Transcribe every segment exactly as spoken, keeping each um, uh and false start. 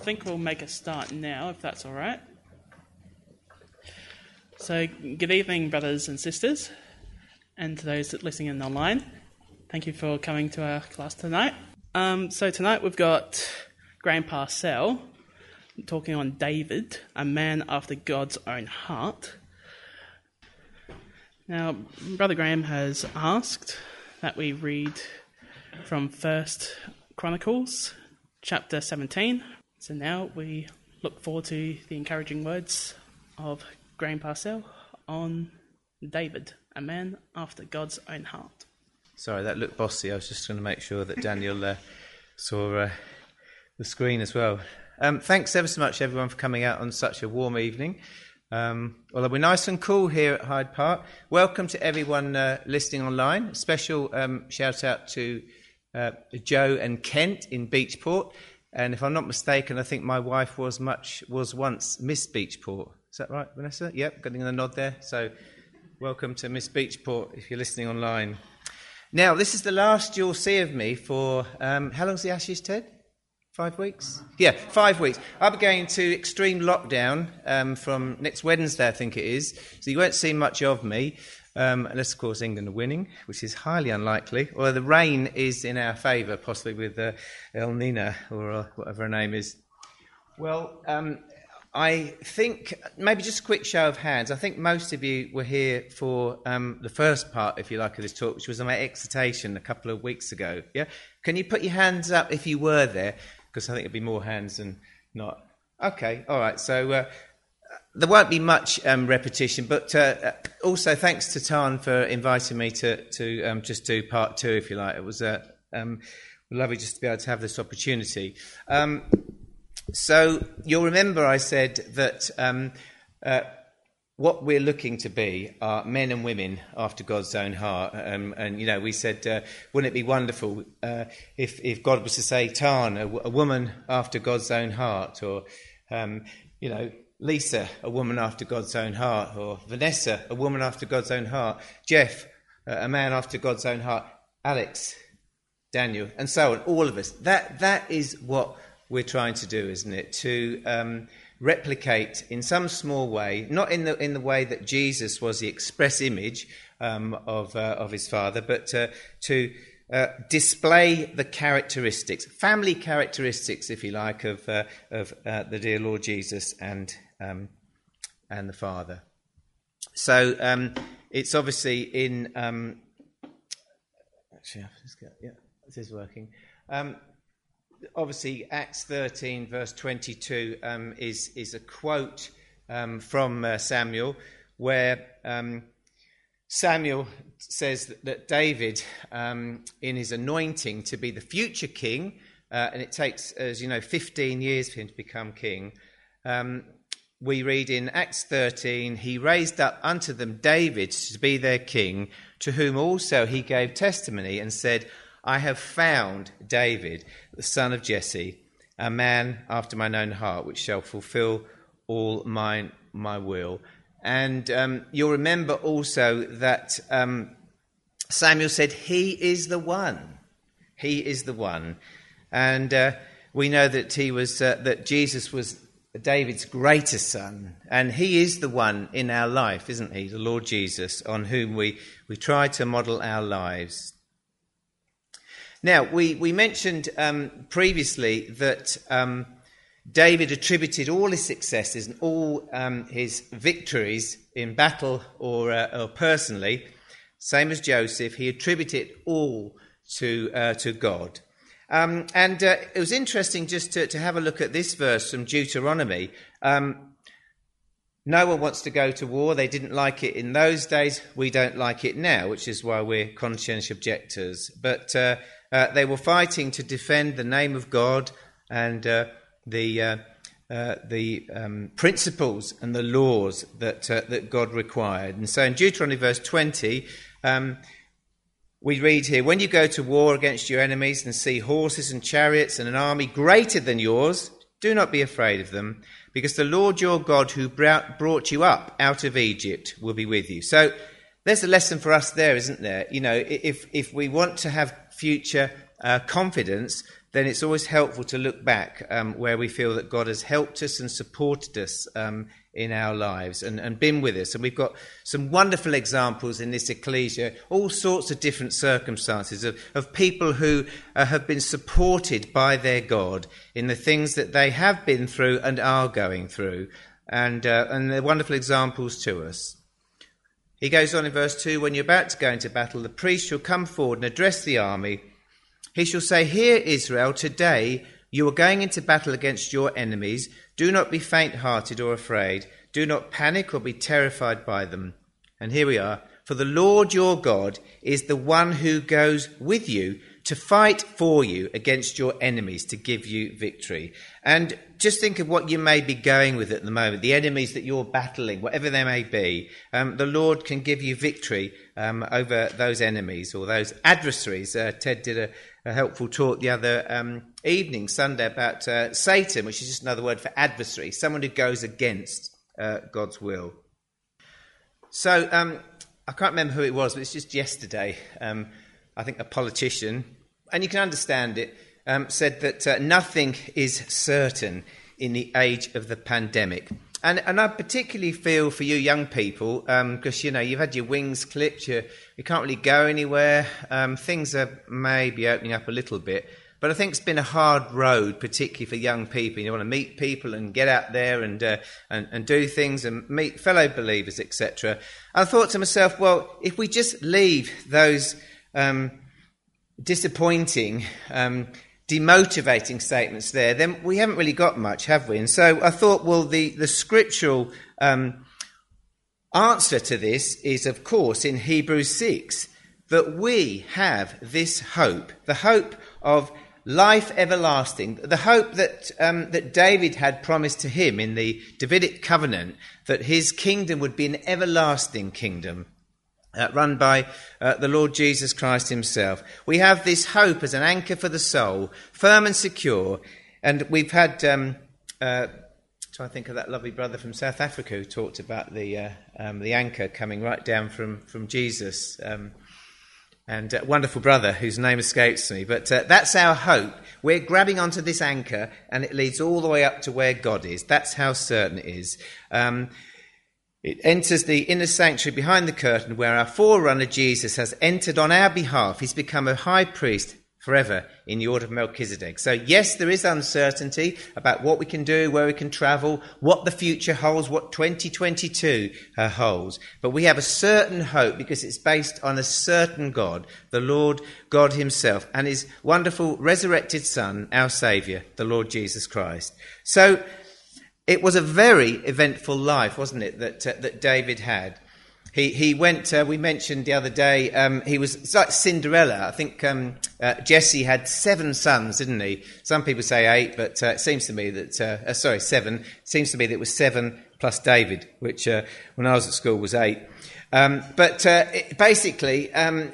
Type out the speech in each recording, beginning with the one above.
think we'll make a start now, if that's all right. So, good evening, brothers and sisters, and to those listening in online. Thank you for coming to our class tonight. Um, so tonight we've got Graham Parcell talking on David, a man after God's own heart. Now, Brother Graham has asked that we read from First Chronicles, chapter seventeen. So now we look forward to the encouraging words of Graham Parcell on David, a man after God's own heart. Sorry, that looked bossy. I was just going to make sure that Daniel uh, saw uh, the screen as well. Um, thanks ever so much, everyone, for coming out on such a warm evening. Um, well, we're nice and cool here at Hyde Park. Welcome to everyone uh, listening online. A special um, shout out to uh, Joe and Kent in Beachport. And if I'm not mistaken, I think my wife was much was once Miss Beachport. Is that right, Vanessa? Yep, getting a nod there. So welcome to Miss Beachport if you're listening online. Now, this is the last you'll see of me for, um, how long's the Ashes, Ted? Five weeks? Yeah, five weeks. I'll be going to extreme lockdown um, from next Wednesday, I think it is. So you won't see much of me, um, unless, of course, England are winning, which is highly unlikely. Or the rain is in our favour, possibly with uh, El Nina or uh, whatever her name is. Well, um, I think, maybe just a quick show of hands. I think most of you were here for um, the first part, if you like, of this talk, which was on my exhortation a couple of weeks ago. Yeah, can you put your hands up if you were there? Because I think it'd be more hands than not. Okay, all right. So uh, there won't be much um, repetition, but uh, also thanks to Tan for inviting me to to um, just do part two, if you like. It was uh, um, lovely just to be able to have this opportunity. Um, so you'll remember I said that um, uh, what we're looking to be are men and women after God's own heart. Um, and, you know, we said, uh, wouldn't it be wonderful uh, if, if God was to say, Tan, a, a woman after God's own heart, or, um, you know, Lisa, a woman after God's own heart, or Vanessa, a woman after God's own heart, Jeff, uh, a man after God's own heart, Alex, Daniel, and so on, all of us. That That is what we're trying to do, isn't it? To um, replicate in some small way, not in the in the way that Jesus was the express image um, of uh, of his Father, but uh, to uh, display the characteristics, family characteristics, if you like, of uh, of uh, the dear Lord Jesus and um, and the Father. So um, it's obviously in. Um, actually, let's get, yeah, this is working. Um, Obviously, Acts thirteen, verse twenty-two, um, is is a quote um, from uh, Samuel, where um, Samuel says that, that David, um, in his anointing to be the future king, uh, and it takes, as you know, fifteen years for him to become king. Um, we read in Acts thirteen, he raised up unto them David to be their king, to whom also he gave testimony and said, I have found David, the son of Jesse, a man after mine own heart, which shall fulfill all my, my will. And um, you'll remember also that um, Samuel said, he is the one. He is the one. And uh, we know that he was uh, that Jesus was David's greatest son. And he is the one in our life, isn't he? The Lord Jesus, on whom we, we try to model our lives. Now, we, we mentioned um, previously that um, David attributed all his successes and all um, his victories in battle or, uh, or personally, same as Joseph, he attributed all to uh, to God. Um, and uh, it was interesting just to, to have a look at this verse from Deuteronomy. Um, no one wants to go to war. They didn't like it in those days. We don't like it now, which is why we're conscientious objectors. But uh, uh, they were fighting to defend the name of God and uh, the uh, uh, the um, principles and the laws that uh, that God required. And so in Deuteronomy verse twenty, um, we read here, when you go to war against your enemies and see horses and chariots and an army greater than yours, do not be afraid of them, because the Lord your God who brought you up out of Egypt will be with you. So there's a lesson for us there, isn't there? You know, if if we want to have future uh, confidence, then it's always helpful to look back um, where we feel that God has helped us and supported us um, in our lives and, and been with us. And we've got some wonderful examples in this ecclesia, all sorts of different circumstances of, of people who uh, have been supported by their God in the things that they have been through and are going through. And, uh, and they're wonderful examples to us. He goes on in verse two, when you're about to go into battle, the priest shall come forward and address the army. He shall say, Hear, Israel, today you are going into battle against your enemies. Do not be faint-hearted or afraid. Do not panic or be terrified by them. And here we are. For the Lord your God is the one who goes with you to fight for you against your enemies, to give you victory. And just think of what you may be going with at the moment, the enemies that you're battling, whatever they may be. Um, the Lord can give you victory um, over those enemies or those adversaries. Uh, Ted did a, a helpful talk the other um, evening, Sunday, about uh, Satan, which is just another word for adversary, someone who goes against uh, God's will. So um, I can't remember who it was, but it's just yesterday. Um, I think a politician, and you can understand it, um, said that uh, nothing is certain in the age of the pandemic. And, and I particularly feel for you young people, because, um, you know, you've had your wings clipped, you, you can't really go anywhere. Um, things are maybe opening up a little bit. But I think it's been a hard road, particularly for young people. You want to meet people and get out there and uh, and, and do things and meet fellow believers, et cetera. I thought to myself, well, if we just leave those um, disappointing, um, demotivating statements there, then we haven't really got much, have we? And so I thought, well, the, the scriptural um, answer to this is, of course, in Hebrews six, that we have this hope, the hope of life everlasting, the hope that um, that David had promised to him in the Davidic covenant, that his kingdom would be an everlasting kingdom uh, run by uh, the Lord Jesus Christ himself. We have this hope as an anchor for the soul, firm and secure. And we've had, um, uh, trying to think of that lovely brother from South Africa who talked about the uh, um, the anchor coming right down from, from Jesus. Um And a wonderful brother whose name escapes me. But uh, that's our hope. We're grabbing onto this anchor and it leads all the way up to where God is. That's how certain it is. Um, it enters the inner sanctuary behind the curtain where our forerunner Jesus has entered on our behalf. He's become a high priest forever in the order of Melchizedek. So yes, there is uncertainty about what we can do, where we can travel, what the future holds, what twenty twenty-two uh, holds. But we have a certain hope because it's based on a certain God, the Lord God himself, and his wonderful resurrected Son, our Saviour, the Lord Jesus Christ. So it was a very eventful life, wasn't it, that uh, that David had. He he went, uh, we mentioned the other day, um, he was it's like Cinderella. I think um, uh, Jesse had seven sons, didn't he? Some people say eight, but uh, it seems to me that, uh, uh, sorry, seven. It seems to me that it was seven plus David, which uh, when I was at school was eight. Um, but uh, it, basically, um,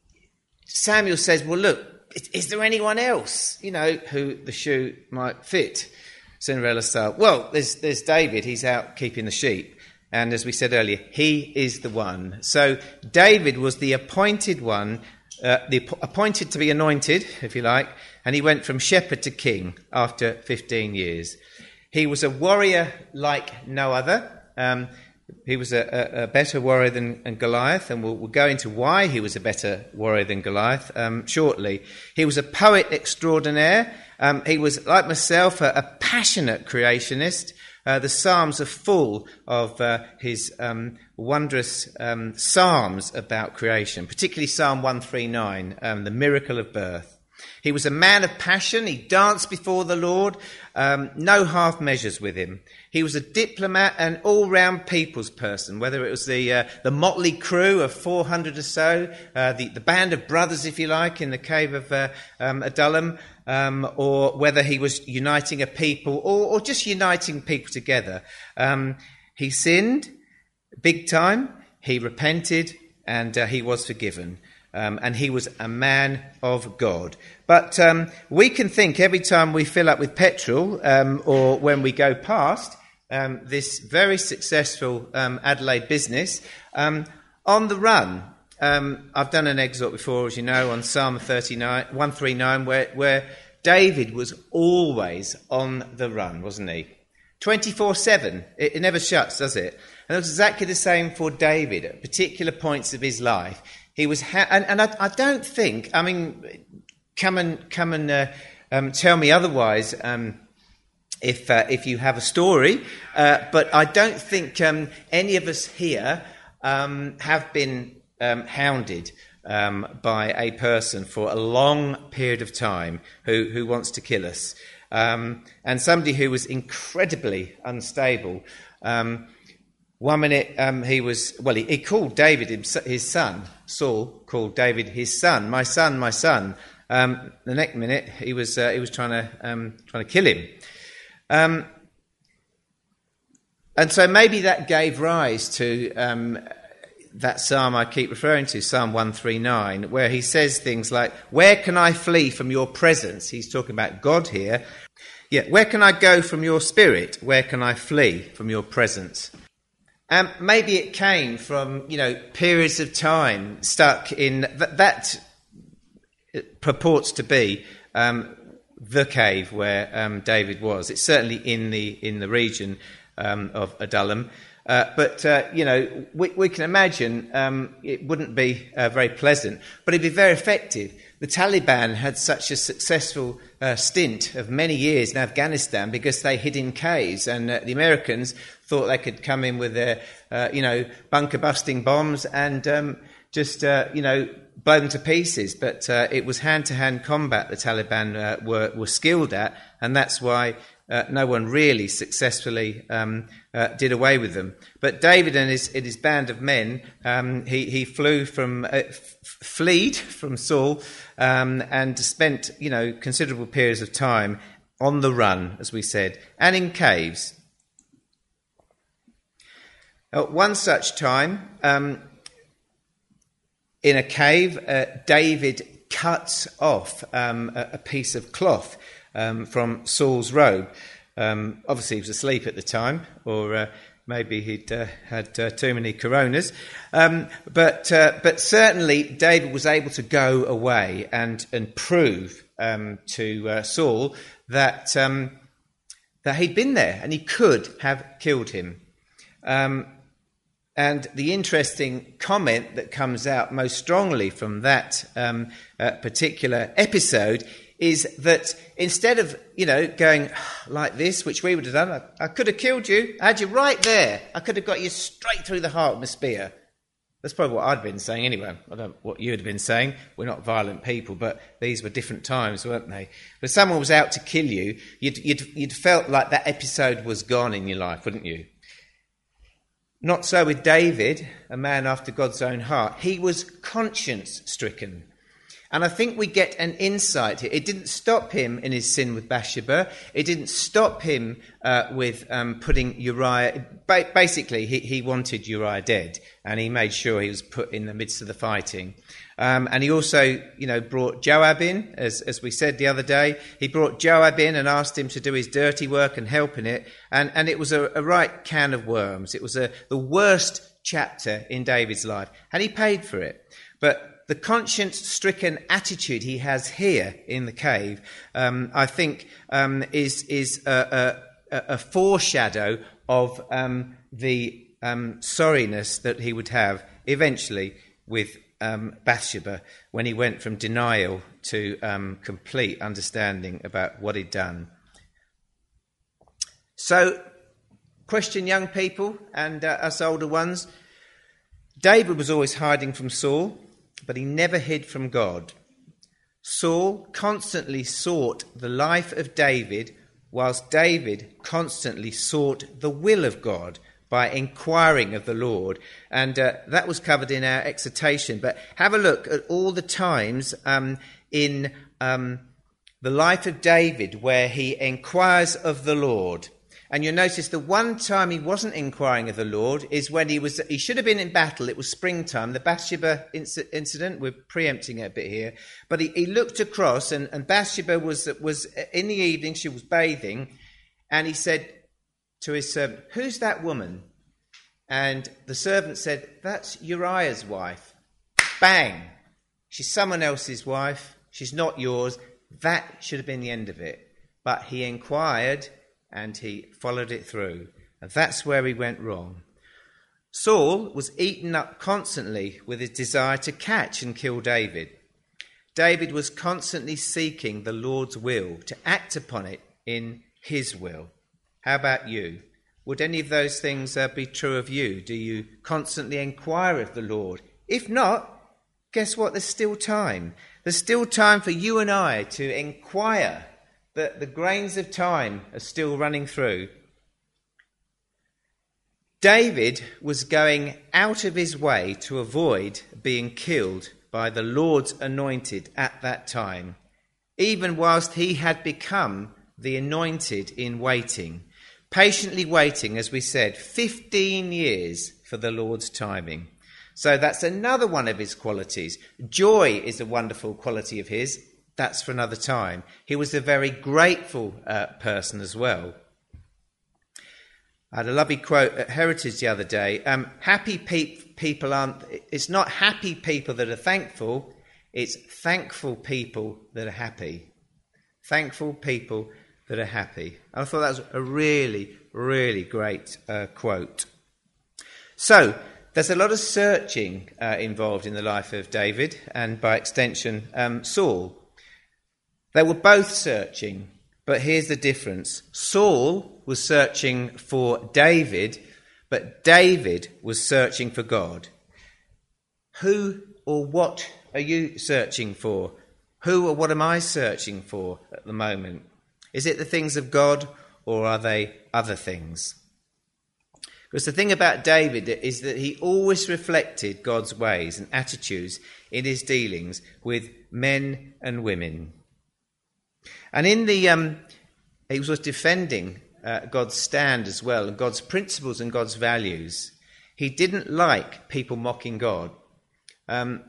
Samuel says, well, look, is, is there anyone else, you know, who the shoe might fit? Cinderella style. Well, there's there's David. He's out keeping the sheep. And as we said earlier, he is the one. So David was the appointed one, uh, the appointed to be anointed, if you like, and he went from shepherd to king after fifteen years. He was a warrior like no other. Um, he was a, a, a better warrior than, than Goliath, and we'll, we'll go into why he was a better warrior than Goliath um, shortly. He was a poet extraordinaire. Um, he was, like myself, a, a passionate creationist. Uh, the Psalms are full of uh, his um, wondrous um, psalms about creation, particularly Psalm one thirty-nine, um, the miracle of birth. He was a man of passion. He danced before the Lord. Um, no half measures with him. He was a diplomat and all-round people's person, whether it was the uh, the motley crew of four hundred or so, uh, the, the band of brothers, if you like, in the cave of uh, um, Adullam, um, or whether he was uniting a people or, or just uniting people together. Um, he sinned big time. He repented and uh, he was forgiven. Um, and he was a man of God. But um, we can think every time we fill up with petrol um, or when we go past um, this very successful um, Adelaide business um, on the run. Um, I've done an exhort before, as you know, on Psalm thirty-nine, one thirty-nine, where, where David was always on the run, wasn't he? twenty-four seven. It, it never shuts, does it? And it was exactly the same for David at particular points of his life. He was, ha- and, and I, I don't think, I mean, come and come and uh, um, tell me otherwise um, if uh, if you have a story. Uh, but I don't think um, any of us here um, have been um, hounded um, by a person for a long period of time who, who wants to kill us. Um, and somebody who was incredibly unstable. Um, one minute um, he was, well, he, he called David his, his son. Saul called David his son, my son, my son. Um, the next minute he was uh, he was trying to um, trying to kill him. Um, and so maybe that gave rise to um, that psalm I keep referring to, Psalm one thirty-nine, where he says things like, "Where can I flee from your presence?" He's talking about God here. Yeah, where can I go from your spirit? Where can I flee from your presence? Um, maybe it came from, you know, periods of time stuck in th- that it purports to be um, the cave where um, David was. It's certainly in the in the region um, of Adullam. Uh, but, uh, you know, we, we can imagine um, it wouldn't be uh, very pleasant, but it'd be very effective. The Taliban had such a successful uh, stint of many years in Afghanistan because they hid in caves, and uh, the Americans thought they could come in with their, uh, you know, bunker-busting bombs and um, just, uh, you know, blow them to pieces. But uh, it was hand-to-hand combat the Taliban uh, were, were skilled at, and that's why Uh, no one really successfully um, uh, did away with them. But David and his, and his band of men, um, he, he flew from, uh, f- fled from Saul um, and spent, you know, considerable periods of time on the run, as we said, and in caves. At one such time, um, in a cave, uh, David cuts off um, a, a piece of cloth Um, from Saul's robe. Um, obviously, he was asleep at the time, or uh, maybe he'd uh, had uh, too many Coronas. Um, but uh, but certainly, David was able to go away and and prove um, to uh, Saul that um, that he'd been there and he could have killed him. Um, and the interesting comment that comes out most strongly from that um, uh, particular episode is that instead of, you know, going like this, which we would have done, I, I could have killed you. I had you right there. I could have got you straight through the heart with a spear. That's probably what I'd been saying anyway. I don't know what you'd have been saying. We're not violent people, but these were different times, weren't they? But if someone was out to kill you, you'd, you'd, you'd felt like that episode was gone in your life, wouldn't you? Not so with David, a man after God's own heart. He was conscience-stricken. And I think we get an insight here. It didn't stop him in his sin with Bathsheba. It didn't stop him uh, with um, putting Uriah... Ba- basically, he, he wanted Uriah dead, and he made sure he was put in the midst of the fighting. Um, and he also, you know, brought Joab in, as, as we said the other day. He brought Joab in and asked him to do his dirty work and help in it. And, and it was a, a right can of worms. It was a, the worst chapter in David's life. And he paid for it. But the conscience-stricken attitude he has here in the cave, um, I think, um, is is a, a, a foreshadow of um, the um, sorriness that he would have eventually with um, Bathsheba when he went from denial to um, complete understanding about what he'd done. So, question, young people and uh, us older ones, David was always hiding from Saul, but he never hid from God. Saul constantly sought the life of David, whilst David constantly sought the will of God by inquiring of the Lord. And uh, that was covered in our exhortation. But have a look at all the times um, in um, the life of David where he inquires of the Lord. And you'll notice the one time he wasn't inquiring of the Lord is when he was, he should have been in battle. It was springtime, the Bathsheba inc- incident. We're preempting it a bit here. But he, he looked across and, and Bathsheba was, was in the evening, she was bathing. And he said to his servant, "Who's that woman?" And the servant said, "That's Uriah's wife." Bang! She's someone else's wife. She's not yours. That should have been the end of it. But he inquired and he followed it through. And that's where he went wrong. Saul was eaten up constantly with his desire to catch and kill David. David was constantly seeking the Lord's will, to act upon it in his will. How about you? Would any of those things uh, be true of you? Do you constantly inquire of the Lord? If not, guess what? There's still time. There's still time for you and I to inquire. That the grains of time are still running through. David was going out of his way to avoid being killed by the Lord's anointed at that time, even whilst he had become the anointed in waiting, patiently waiting, as we said, fifteen years for the Lord's timing. So that's another one of his qualities. Joy is a wonderful quality of his. That's for another time. He was a very grateful uh, person as well. I had a lovely quote at Heritage the other day. Um, happy pe- people aren't, it's not happy people that are thankful, it's thankful people that are happy. Thankful people that are happy. I thought that was a really, really great uh, quote. So, there's a lot of searching uh, involved in the life of David and by extension um, Saul. They were both searching, but here's the difference. Saul was searching for David, but David was searching for God. Who or what are you searching for? Who or what am I searching for at the moment? Is it the things of God or are they other things? Because the thing about David is that he always reflected God's ways and attitudes in his dealings with men and women. And in the, um, he was defending uh, God's stand as well, and God's principles and God's values. He didn't like people mocking God. Um,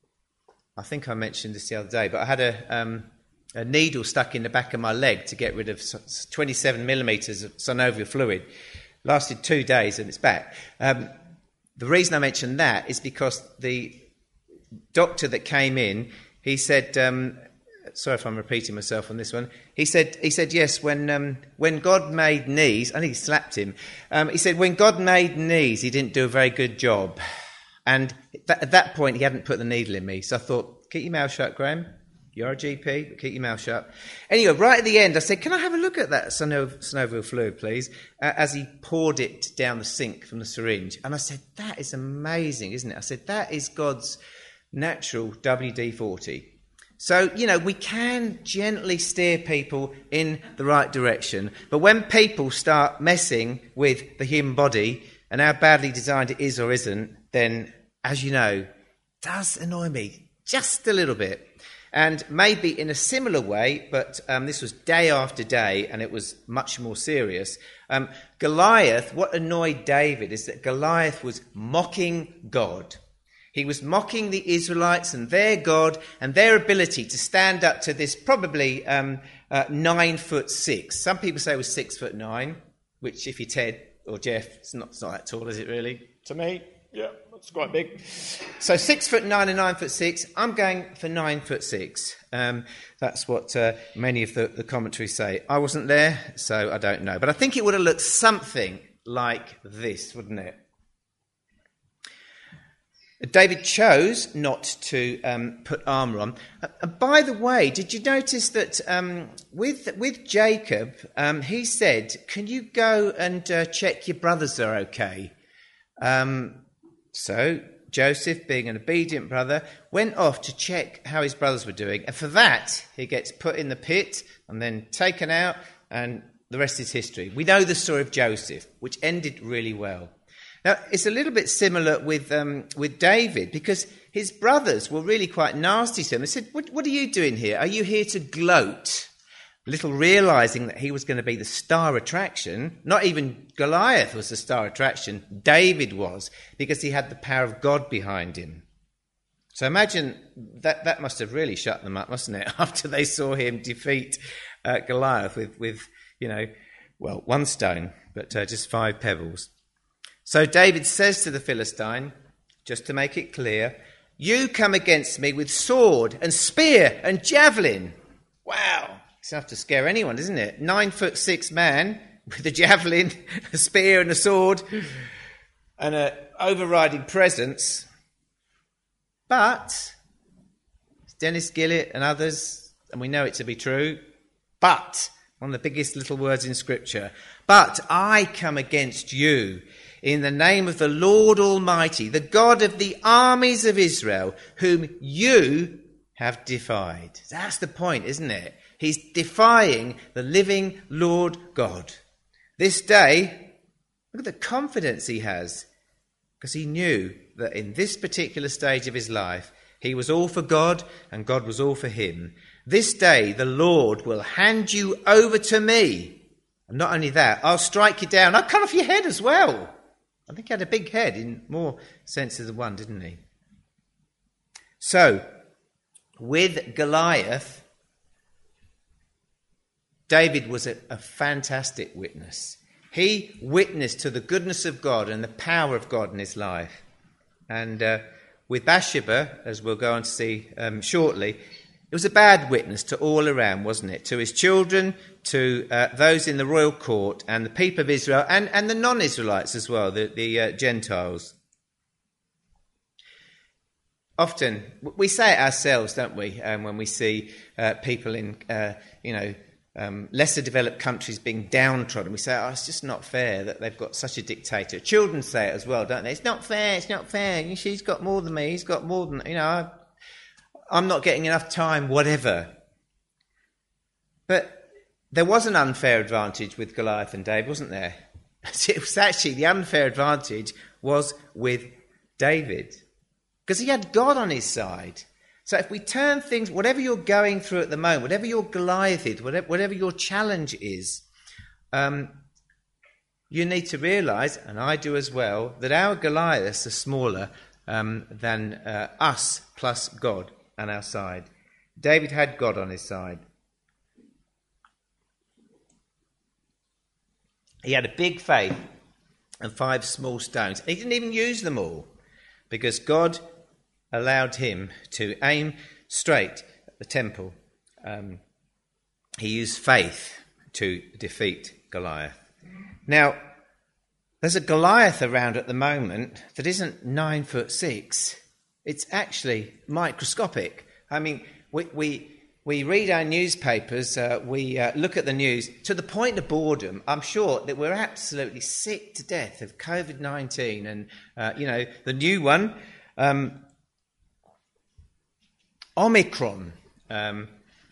I think I mentioned this the other day, but I had a, um, a needle stuck in the back of my leg to get rid of twenty-seven millimetres of synovial fluid. Lasted two days and it's back. Um, the reason I mention that is because the doctor that came in, he said, um, sorry if I'm repeating myself on this one, he said, he said yes, when um, when God made knees, I think he slapped him, um, he said when God made knees, he didn't do a very good job. And th- at that point, he hadn't put the needle in me. So I thought, keep your mouth shut, Graham. You're a G P, but keep your mouth shut. Anyway, right at the end, I said, can I have a look at that synovial, synovial fluid, please? Uh, as he poured it down the sink from the syringe. And I said, that is amazing, isn't it? I said, that is God's natural W D forty. So, you know, we can gently steer people in the right direction. But when people start messing with the human body and how badly designed it is or isn't, then, as you know, it does annoy me just a little bit. And maybe in a similar way, but um, this was day after day, and it was much more serious. Um, Goliath, what annoyed David is that Goliath was mocking God. He was mocking the Israelites and their God and their ability to stand up to this probably um, uh, nine foot six. Some people say it was six foot nine, which if you're Ted or Jeff, it's not, it's not that tall, is it really? To me, yeah. It's quite big. So six foot nine and nine foot six. I'm going for nine foot six. Um, that's what uh, many of the, the commentaries say. I wasn't there, so I don't know. But I think it would have looked something like this, wouldn't it? David chose not to um, put armour on. Uh, by the way, did you notice that um, with with Jacob, um, he said, can you go and uh, check your brothers are okay? Um So Joseph, being an obedient brother, went off to check how his brothers were doing. And for that, he gets put in the pit and then taken out, and the rest is history. We know the story of Joseph, which ended really well. Now, it's a little bit similar with um, with David, because his brothers were really quite nasty to him. They said, what, what are you doing here? Are you here to gloat? Little realising that he was going to be the star attraction. Not even Goliath was the star attraction. David was, because he had the power of God behind him. So imagine that that must have really shut them up, mustn't it? After they saw him defeat uh, Goliath with, with, you know, well, one stone, but uh, just five pebbles. So David says to the Philistine, just to make it clear, you come against me with sword and spear and javelin. Wow, it's enough to scare anyone, isn't it? Nine foot six man with a javelin, a spear and a sword and an overriding presence. But Dennis Gillett and others, and we know it to be true, but, one of the biggest little words in Scripture, but I come against you in the name of the Lord Almighty, the God of the armies of Israel, whom you have defied. That's the point, isn't it? He's defying the living Lord God. This day, look at the confidence he has, because he knew that in this particular stage of his life, he was all for God and God was all for him. This day, the Lord will hand you over to me. And not only that, I'll strike you down. I'll cut off your head as well. I think he had a big head in more senses than one, didn't he? So, with Goliath, David was a, a fantastic witness. He witnessed to the goodness of God and the power of God in his life. And uh, with Bathsheba, as we'll go on to see um, shortly, it was a bad witness to all around, wasn't it? To his children, to uh, those in the royal court, and the people of Israel, and, and the non-Israelites as well, the, the uh, Gentiles. Often, we say it ourselves, don't we, um, when we see uh, people in, uh, you know, um, lesser developed countries being downtrodden. We say, oh, it's just not fair that they've got such a dictator. Children say it as well, don't they? It's not fair, it's not fair. She's got more than me, he's got more than, you know, I'm not getting enough time, whatever. But there was an unfair advantage with Goliath and David, wasn't there? It was actually, the unfair advantage was with David, because he had God on his side. So if we turn things, whatever you're going through at the moment, whatever your Goliath is, whatever, whatever your challenge is, um, you need to realise, and I do as well, that our Goliaths are smaller um, than uh, us plus God on our side. David had God on his side. He had a big faith and five small stones. He didn't even use them all, because God allowed him to aim straight at the temple. Um, he used faith to defeat Goliath. Now, there's a Goliath around at the moment that isn't nine foot six. It's actually microscopic. I mean, we we, we read our newspapers, uh, we uh, look at the news to the point of boredom. I'm sure that we're absolutely sick to death of covid nineteen and, uh, you know, the new one, um, Omicron. Um,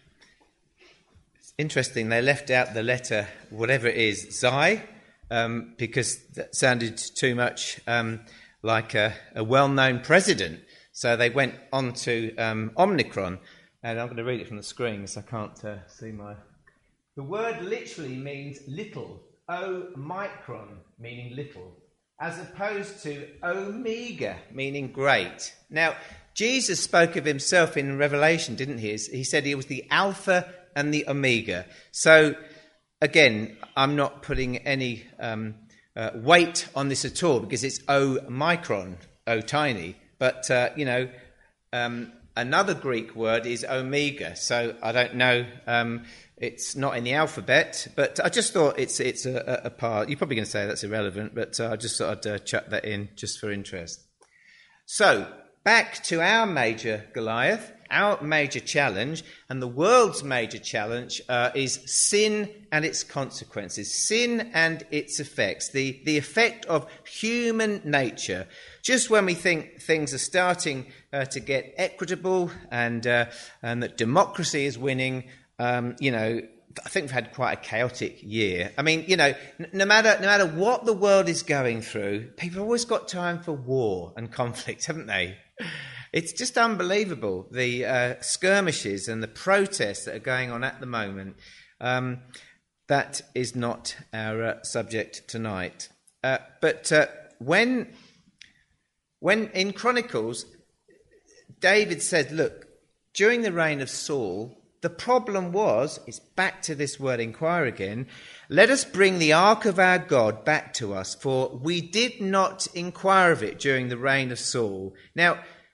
it's interesting, they left out the letter, whatever it is, Xi, um, because that sounded too much um, like a, a well-known president. So they went on to um, Omicron, and I'm going to read it from the screen because I can't uh, see my... The word literally means little, O-micron, meaning little, as opposed to omega, meaning great. Now, Jesus spoke of himself in Revelation, didn't he? He said he was the Alpha and the Omega. So, again, I'm not putting any um, uh, weight on this at all because it's O-micron, O-tiny. But, uh, you know, um, another Greek word is omega. So I don't know, um, it's not in the alphabet, but I just thought it's it's a, a part. You're probably going to say that's irrelevant, but uh, I just thought I'd uh, chuck that in just for interest. So, back to our major Goliath, our major challenge, and the world's major challenge uh, is sin and its consequences, sin and its effects, the, the effect of human nature. Just when we think things are starting uh, to get equitable and uh, and that democracy is winning, um, you know, I think we've had quite a chaotic year. I mean, you know, n- no matter no matter what the world is going through, people have always got time for war and conflict, haven't they? It's just unbelievable, the uh, skirmishes and the protests that are going on at the moment. Um, that is not our uh, subject tonight. Uh, but uh, when... When in Chronicles, David said, look, during the reign of Saul, the problem was, it's back to this word inquire again, let us bring the ark of our God back to us, for we did not inquire of it during the reign of Saul. Now,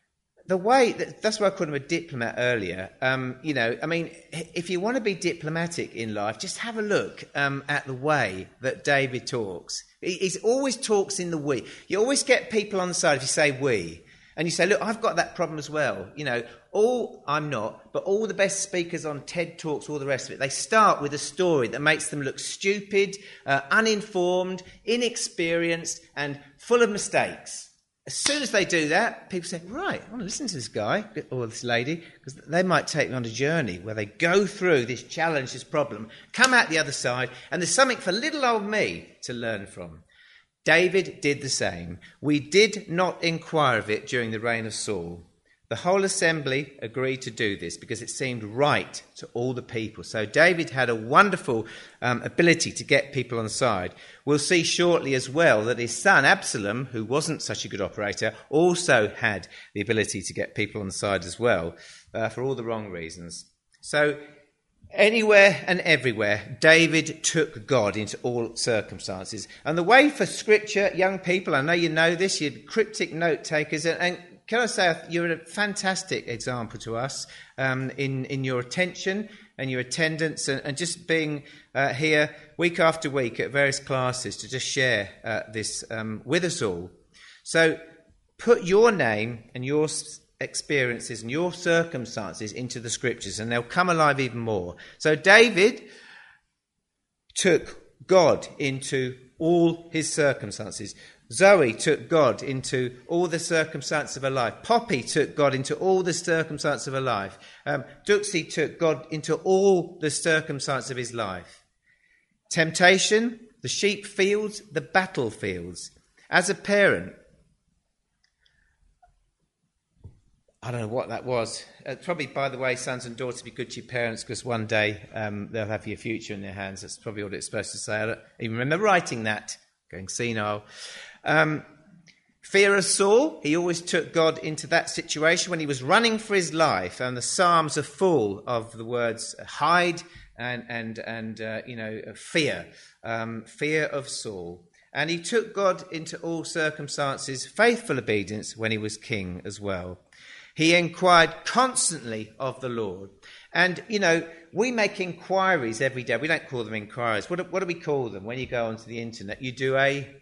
the way that, that's why I called him a diplomat earlier. Um, you know, I mean, if you want to be diplomatic in life, just have a look um, at the way that David talks. He he's always talks in the we. You always get people on the side if you say we. And you say, look, I've got that problem as well. You know, all, I'm not, but all the best speakers on TED Talks, all the rest of it, they start with a story that makes them look stupid, uh, uninformed, inexperienced, and full of mistakes. As soon as they do that, people say, right, I want to listen to this guy or this lady, because they might take me on a journey where they go through this challenge, this problem, come out the other side, and there's something for little old me to learn from. David did the same. We did not inquire of it during the reign of Saul. The whole assembly agreed to do this because it seemed right to all the people. So David had a wonderful um, ability to get people on side. We'll see shortly as well that his son Absalom, who wasn't such a good operator, also had the ability to get people on side as well, uh, for all the wrong reasons. So anywhere and everywhere, David took God into all circumstances. And the way for Scripture, young people, I know you know this, you're cryptic note takers, and, and can I say you're a fantastic example to us um, in, in your attention and your attendance and, and just being uh, here week after week at various classes to just share uh, this um, with us all. So put your name and your experiences and your circumstances into the Scriptures and they'll come alive even more. So David took God into all his circumstances. Zoe took God into all the circumstances of her life. Poppy took God into all the circumstances of her life. Um, Duxie took God into all the circumstances of his life. Temptation, the sheep fields, the battlefields. As a parent, I don't know what that was. Uh, probably, by the way, sons and daughters, be good to your parents because one day um, they'll have your future in their hands. That's probably what it's supposed to say. I don't even remember writing that, going senile. Um, fear of Saul, he always took God into that situation when he was running for his life, and the Psalms are full of the words hide and and and uh, you know fear, um, fear of Saul. And he took God into all circumstances, faithful obedience when he was king as well. He inquired constantly of the Lord. And, you know, we make inquiries every day. We don't call them inquiries. What, what do we call them? When you go onto the internet, you do a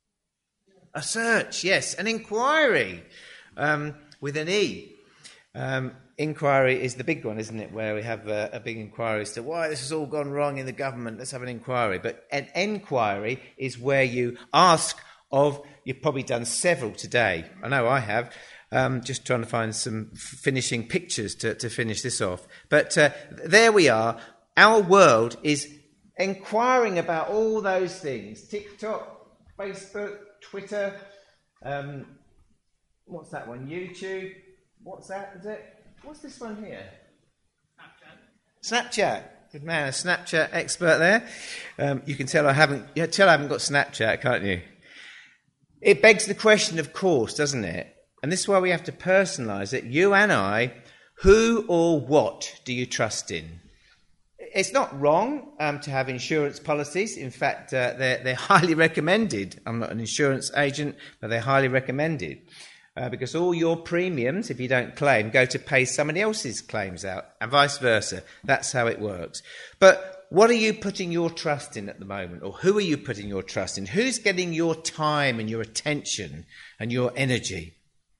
a search, yes, an inquiry um, with an E. Um, inquiry is the big one, isn't it, where we have a, a big inquiry as to why this has all gone wrong in the government. Let's have an inquiry. But an enquiry is where you ask of, you've probably done several today. I know I have. Um, just trying to find some finishing pictures to, to finish this off. But uh, there we are. Our world is inquiring about all those things. TikTok, Facebook, Twitter, um, what's that one? YouTube. What's that? Is it? What's this one here? Snapchat. Snapchat. Good man, a Snapchat expert there. Um, you can tell I haven't. You tell I haven't got Snapchat, can't you? It begs the question, of course, doesn't it? And this is why we have to personalise it. You and I, who or what do you trust in? It's not wrong um, to have insurance policies. In fact, uh, they're, they're highly recommended. I'm not an insurance agent, but they're highly recommended. Uh, because all your premiums, if you don't claim, go to pay somebody else's claims out, and vice versa. That's how it works. But what are you putting your trust in at the moment? Or who are you putting your trust in? Who's getting your time and your attention and your energy?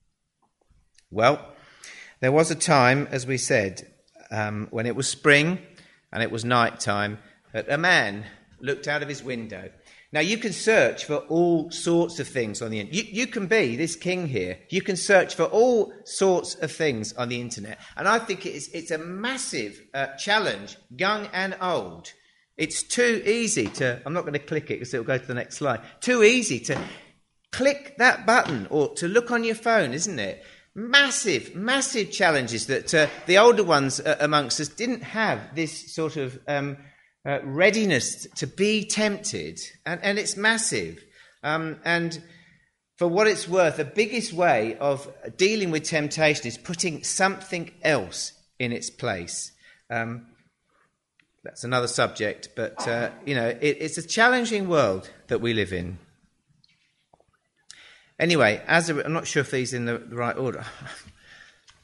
Well, there was a time, as we said, um, when it was spring and it was night time, that a man looked out of his window. Now, you can search for all sorts of things on the internet. You, you can be this king here. You can search for all sorts of things on the internet. And I think it's, it's a massive uh, challenge, young and old. It's too easy to, I'm not going to click it because it'll go to the next slide, too easy to click that button or to look on your phone, isn't it? Massive, massive challenges that uh, the older ones uh, amongst us didn't have this sort of um, uh, readiness to be tempted. And, and it's massive. Um, and for what it's worth, the biggest way of dealing with temptation is putting something else in its place. Um, that's another subject. But, uh, you know, it, it's a challenging world that we live in. Anyway, as a, I'm not sure if these are in the, the right order.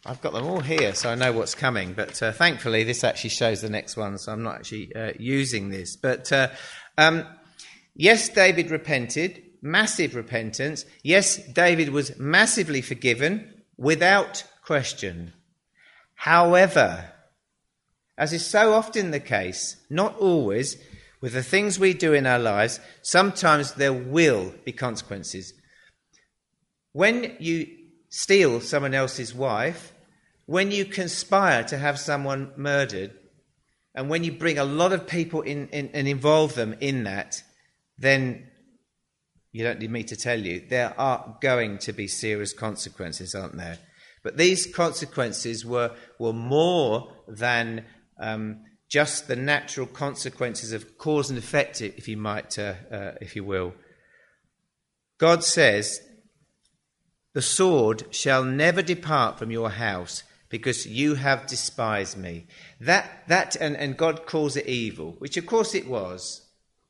I've got them all here, so I know what's coming. But uh, thankfully, this actually shows the next one, so I'm not actually uh, using this. But uh, um, yes, David repented, massive repentance. Yes, David was massively forgiven, without question. However, as is so often the case, not always, with the things we do in our lives, sometimes there will be consequences. When you steal someone else's wife, when you conspire to have someone murdered, and when you bring a lot of people in, in and involve them in that, then you don't need me to tell you, there are going to be serious consequences, aren't there? But these consequences were, were more than um, just the natural consequences of cause and effect, if you might, uh, uh, if you will. God says, "The sword shall never depart from your house, because you have despised me." That, that, and, and God calls it evil, which of course it was.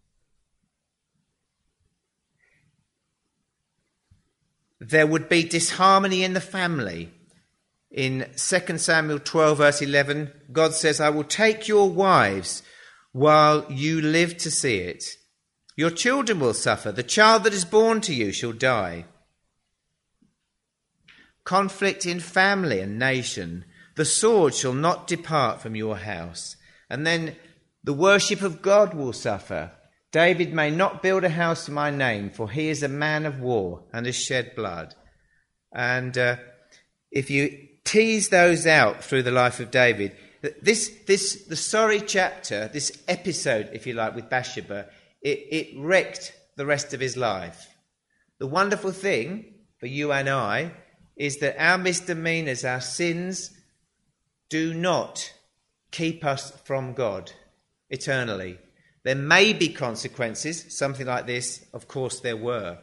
There would be disharmony in the family. In Second Samuel twelve, verse eleven, God says, "I will take your wives while you live to see it. Your children will suffer. The child that is born to you shall die." Conflict in family and nation. "The sword shall not depart from your house." And then the worship of God will suffer. "David may not build a house to my name, for he is a man of war and has shed blood." And uh, if you tease those out through the life of David, this, this, the sorry chapter, this episode, if you like, with Bathsheba, it, it wrecked the rest of his life. The wonderful thing for you and I is that our misdemeanors, our sins, do not keep us from God eternally. There may be consequences, something like this, of course there were.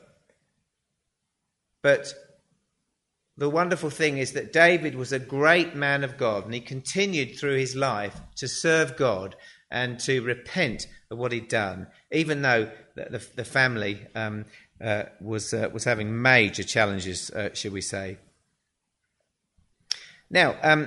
But the wonderful thing is that David was a great man of God, and he continued through his life to serve God and to repent of what he'd done, even though the, the, the family um, uh, was uh, was having major challenges, uh, shall we say. Now, um,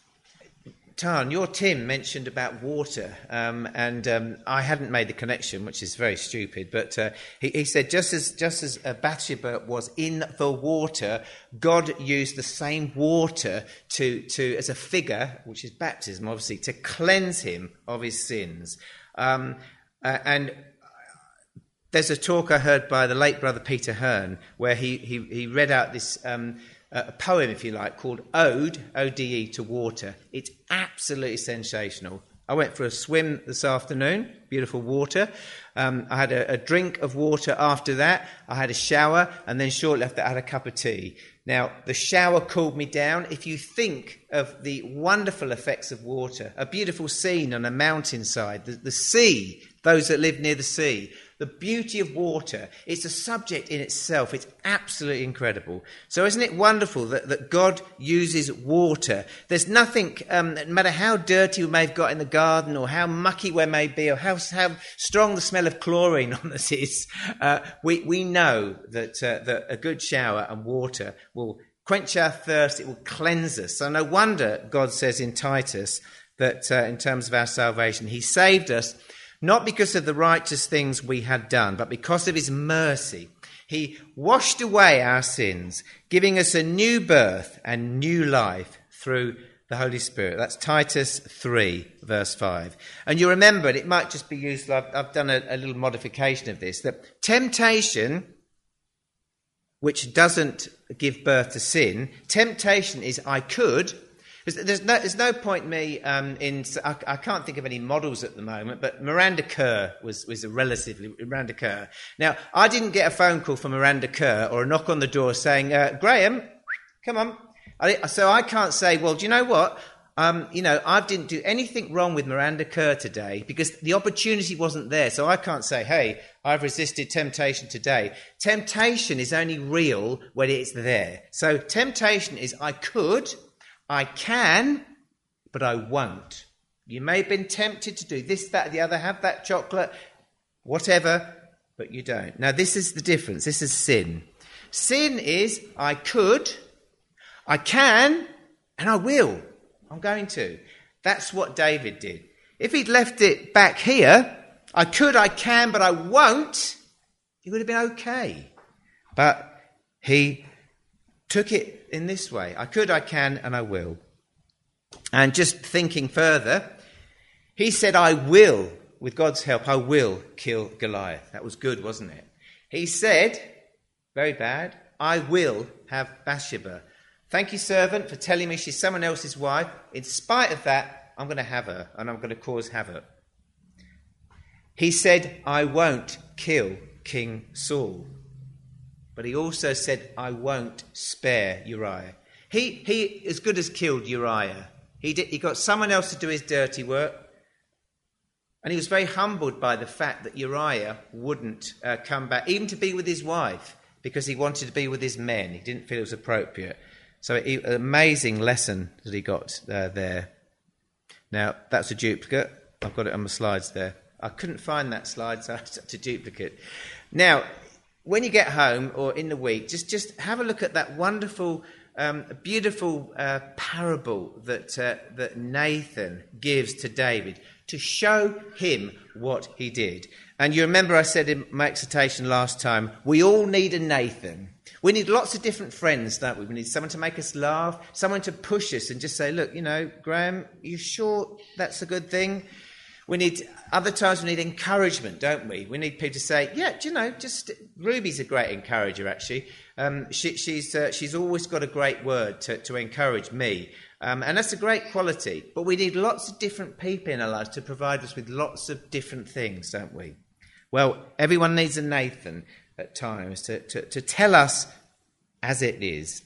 Tan, your Tim mentioned about water, um, and um, I hadn't made the connection, which is very stupid, but uh, he, he said just as just as uh, Bathsheba was in the water, God used the same water to, to as a figure, which is baptism, obviously, to cleanse him of his sins. Um, uh, and there's a talk I heard by the late brother Peter Hearn, where he, he, he read out this um, a poem, if you like, called Ode, O D E, to Water. It's absolutely sensational. I went for a swim this afternoon, beautiful water. Um, I had a, a drink of water after that. I had a shower, and then shortly after that I had a cup of tea. Now, the shower cooled me down. If you think of the wonderful effects of water, a beautiful scene on a mountainside, the, the sea, those that live near the sea, the beauty of water, it's a subject in itself. It's absolutely incredible. So isn't it wonderful that, that God uses water? There's nothing, um, no matter how dirty we may have got in the garden, or how mucky we may be, or how, how strong the smell of chlorine on us is, uh, we, we know that, uh, that a good shower and water will quench our thirst, it will cleanse us. So no wonder God says in Titus that uh, in terms of our salvation, he saved us not because of the righteous things we had done, but because of his mercy. He washed away our sins, giving us a new birth and new life through the Holy Spirit. That's Titus three, verse five. And you remember, and it might just be used, I've, I've done a, a little modification of this, that temptation, which doesn't give birth to sin, temptation is I could. There's no, there's no point me um, in. I, I can't think of any models at the moment, but Miranda Kerr was, was a relatively Miranda Kerr. Now, I didn't get a phone call from Miranda Kerr or a knock on the door saying, uh, "Graham, come on." I, so I can't say, "Well, do you know what? Um, you know, I didn't do anything wrong with Miranda Kerr today," because the opportunity wasn't there. So I can't say, "Hey, I've resisted temptation today." Temptation is only real when it's there. So temptation is I could. I can, but I won't. You may have been tempted to do this, that, the other, have that chocolate, whatever, but you don't. Now, this is the difference. This is sin. Sin is I could, I can, And I will. I'm going to. That's what David did. If he'd left it back here, I could, I can, but I won't, it would have been okay. But he took it in this way. I could, I can, and I will. And just thinking further, he said, I will, with God's help, I will kill Goliath. That was good, wasn't it? He said, very bad, I will have Bathsheba. Thank you, servant, for telling me she's someone else's wife. In spite of that, I'm going to have her, and I'm going to cause havoc. He said, I won't kill King Saul. But he also said, I won't spare Uriah. He, he as good as killed Uriah. He, did, he got someone else to do his dirty work. And he was very humbled by the fact that Uriah wouldn't uh, come back, even to be with his wife, because he wanted to be with his men. He didn't feel it was appropriate. So he, an amazing lesson that he got uh, there. Now, that's a duplicate. I've got it on my slides there. I couldn't find that slide, so I had to duplicate. Now, when you get home or in the week, just, just have a look at that wonderful, um, beautiful uh, parable that uh, that Nathan gives to David to show him what he did. And you remember I said in my exhortation last time, we all need a Nathan. We need lots of different friends, don't we? We need someone to make us laugh, someone to push us and just say, look, you know, Graham, you sure that's a good thing? We need, other times we need encouragement, don't we? We need people to say, yeah, do you know, just, Ruby's a great encourager, actually. Um, she, she's uh, she's always got a great word to, to encourage me. Um, and that's a great quality. But we need lots of different people in our lives to provide us with lots of different things, don't we? Well, everyone needs a Nathan at times to, to, to tell us as it is.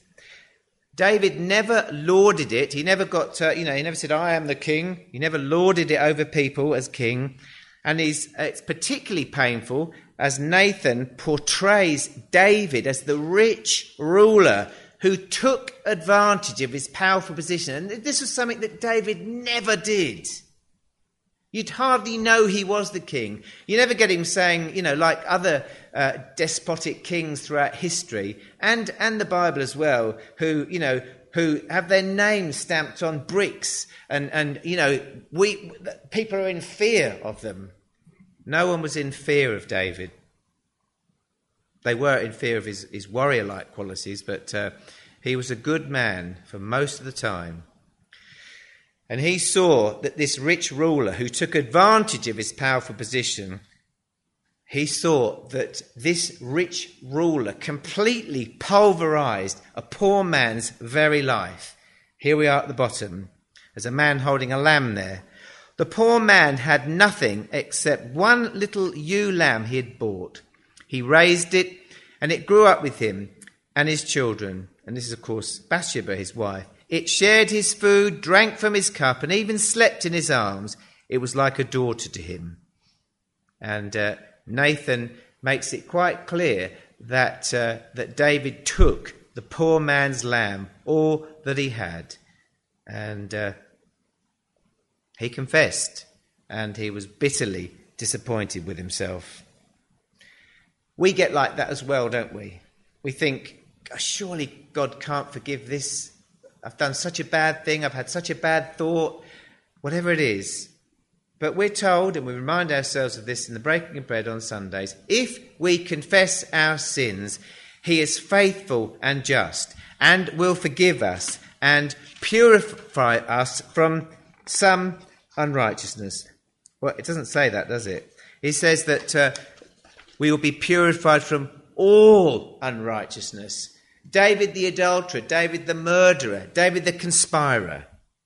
David never lauded it. He never got, uh, you know, he never said, I am the king. He never lauded it over people as king. And he's, it's particularly painful as Nathan portrays David as the rich ruler who took advantage of his powerful position. And this was something that David never did. You'd hardly know he was the king. You never get him saying, you know, like other uh, despotic kings throughout history and, and the Bible as well, who, you know, who have their names stamped on bricks and, and you know, we people are in fear of them. No one was in fear of David. They were in fear of his, his warrior-like qualities, but uh, he was a good man for most of the time. And he saw that this rich ruler who took advantage of his powerful position, he saw that this rich ruler completely pulverized a poor man's very life. Here we are at the bottom. There's a man holding a lamb there. The poor man had nothing except one little ewe lamb he had bought. He raised it, and it grew up with him and his children. And this is, of course, Bathsheba, his wife. It shared his food, drank from his cup, and even slept in his arms. It was like a daughter to him. And uh, Nathan makes it quite clear that uh, that David took the poor man's lamb, all that he had. And uh, he confessed, and he was bitterly disappointed with himself. We get like that as well, don't we? We think, oh, surely God can't forgive this. I've done such a bad thing, I've had such a bad thought, whatever it is. But we're told, and we remind ourselves of this in the breaking of bread on Sundays, if we confess our sins, he is faithful and just and will forgive us and purify us from some unrighteousness. Well, it doesn't say that, does it? It says that uh, we will be purified from all unrighteousness. David the adulterer, David the murderer, David the conspirer.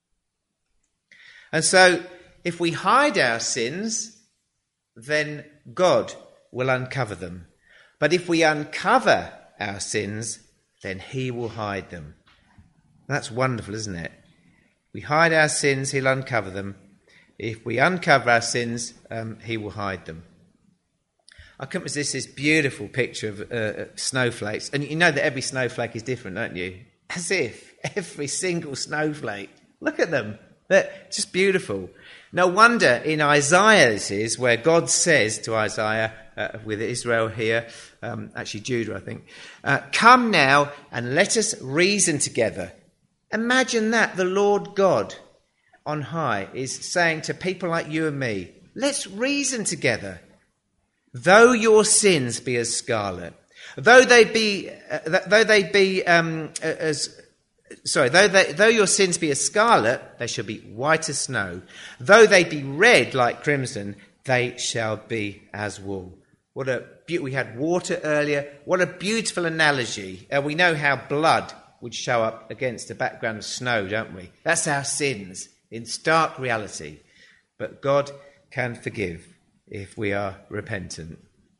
And so, if we hide our sins, then God will uncover them. But if we uncover our sins, then he will hide them. That's wonderful, isn't it? We hide our sins, he'll uncover them. If we uncover our sins, um, he will hide them. I come to this, this beautiful picture of uh, snowflakes. And you know that every snowflake is different, don't you? As if every single snowflake. Look at them. They're just beautiful. No wonder in Isaiah this is, where God says to Isaiah, uh, with Israel here, um, actually Judah, I think, uh, come now and let us reason together. Imagine that the Lord God on high is saying to people like you and me, let's reason together. Though your sins be as scarlet, though they be, uh, though they be um, as, sorry, though they, though your sins be as scarlet, they shall be white as snow. Though they be red like crimson, they shall be as wool. What a beauty! We had water earlier. What a beautiful analogy. Uh, we know how blood would show up against a background of snow, don't we? That's our sins in stark reality. But God can forgive if we are repentant.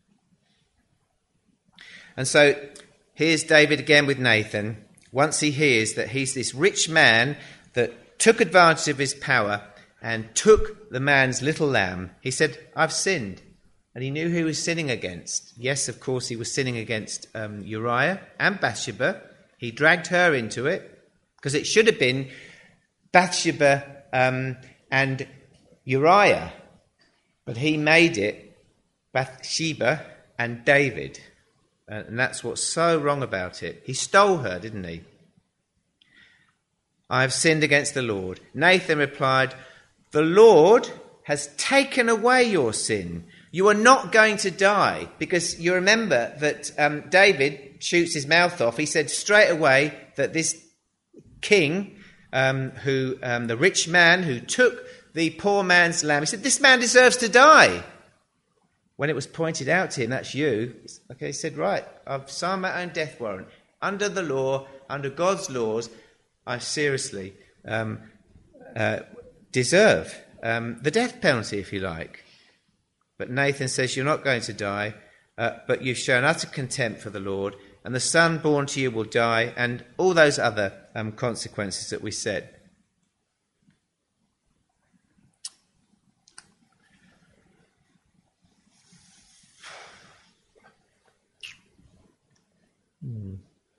And so here's David again with Nathan. Once he hears that he's this rich man that took advantage of his power and took the man's little lamb, he said, I've sinned. And he knew who he was sinning against. Yes, of course, he was sinning against um, Uriah and Bathsheba. He dragged her into it because it should have been Bathsheba um, and Uriah. But he made it Bathsheba and David. Uh, and that's what's so wrong about it. He stole her, didn't he? I have sinned against the Lord. Nathan replied, the Lord has taken away your sin. You are not going to die. Because you remember that um, David shoots his mouth off. He said straight away that this king, um, who um, the rich man who took the poor man's lamb, he said, this man deserves to die. When it was pointed out to him, that's you, okay, he said, right, I've signed my own death warrant. Under the law, under God's laws, I seriously um, uh, deserve um, the death penalty, if you like. But Nathan says, you're not going to die, uh, but you've shown utter contempt for the Lord, and the son born to you will die, and all those other um, consequences that we said. Hmm.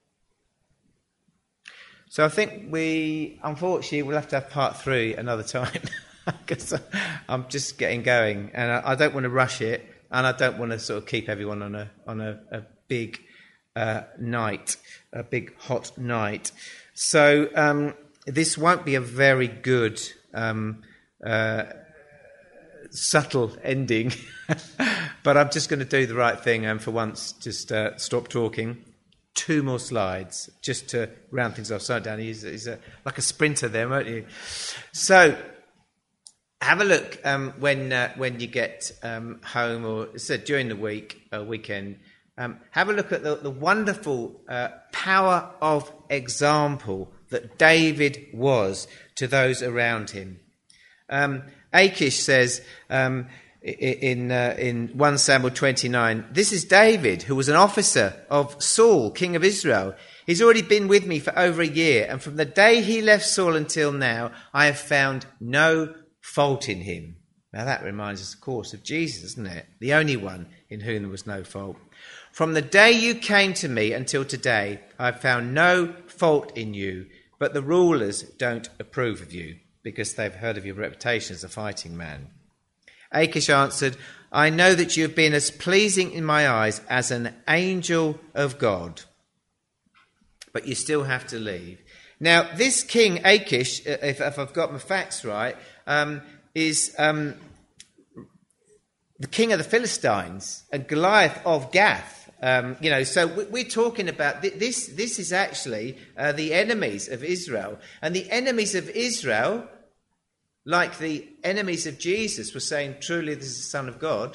So I think we, unfortunately, we'll have to have part three another time because I'm just getting going, and I, I don't want to rush it, and I don't want to sort of keep everyone on a on a, a big uh, night, a big hot night. So um, this won't be a very good, um, uh, subtle ending, but I'm just going to do the right thing and for once just uh, stop talking. Two more slides just to round things off. So, Danny, he's, he's a, like a sprinter there, won't you? So, have a look um, when uh, when you get um, home, or so during the week or weekend. Um, have a look at the, the wonderful uh, power of example that David was to those around him. Um, Achish says. Um, In uh, in First Samuel twenty-nine, this is David, who was an officer of Saul, king of Israel. He's already been with me for over a year, and from the day he left Saul until now, I have found no fault in him. Now that reminds us, of course, of Jesus, doesn't it? The only one in whom there was no fault. From the day you came to me until today, I have found no fault in you, but the rulers don't approve of you, because they've heard of your reputation as a fighting man. Achish answered, I know that you have been as pleasing in my eyes as an angel of God, but you still have to leave. Now, this king Achish, if, if I've got my facts right, um, is um, the king of the Philistines and Goliath of Gath. Um, you know, so we're talking about th- this. This is actually uh, the enemies of Israel, and the enemies of Israel, like the enemies of Jesus, were saying, truly this is the Son of God.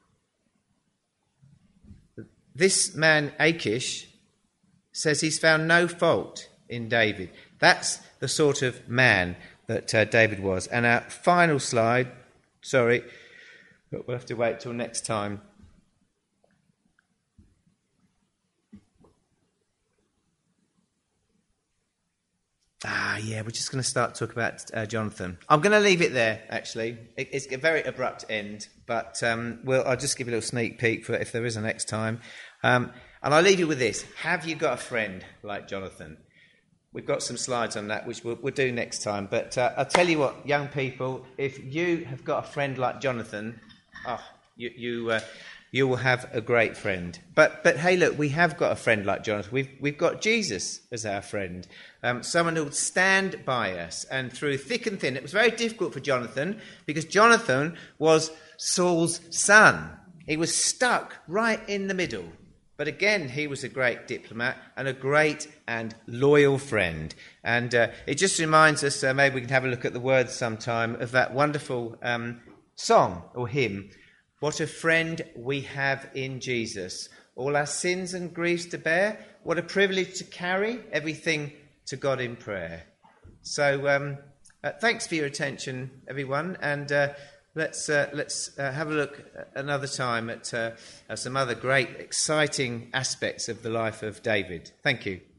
This man, Achish, says he's found no fault in David. That's the sort of man that uh, David was. And our final slide, sorry, but we'll have to wait till next time. Ah, yeah, we're just going to start talking about uh, Jonathan. I'm going to leave it there, actually. It, it's a very abrupt end, but um, we'll, I'll just give you a little sneak peek for if there is a next time. Um, and I'll leave you with this. Have you got a friend like Jonathan? We've got some slides on that, which we'll, we'll do next time. But uh, I'll tell you what, young people, if you have got a friend like Jonathan, oh, you, you, uh, you will have a great friend. But but hey, look, we have got a friend like Jonathan. We've we've got Jesus as our friend, um, someone who will stand by us. And through thick and thin, it was very difficult for Jonathan because Jonathan was Saul's son. He was stuck right in the middle. But again, he was a great diplomat and a great and loyal friend. And uh, it just reminds us, uh, maybe we can have a look at the words sometime, of that wonderful um, song or hymn. What a friend we have in Jesus. All our sins and griefs to bear. What a privilege to carry everything to God in prayer. So um, uh, thanks for your attention, everyone. And uh, let's uh, let's uh, have a look another time at uh, uh, some other great, exciting aspects of the life of David. Thank you.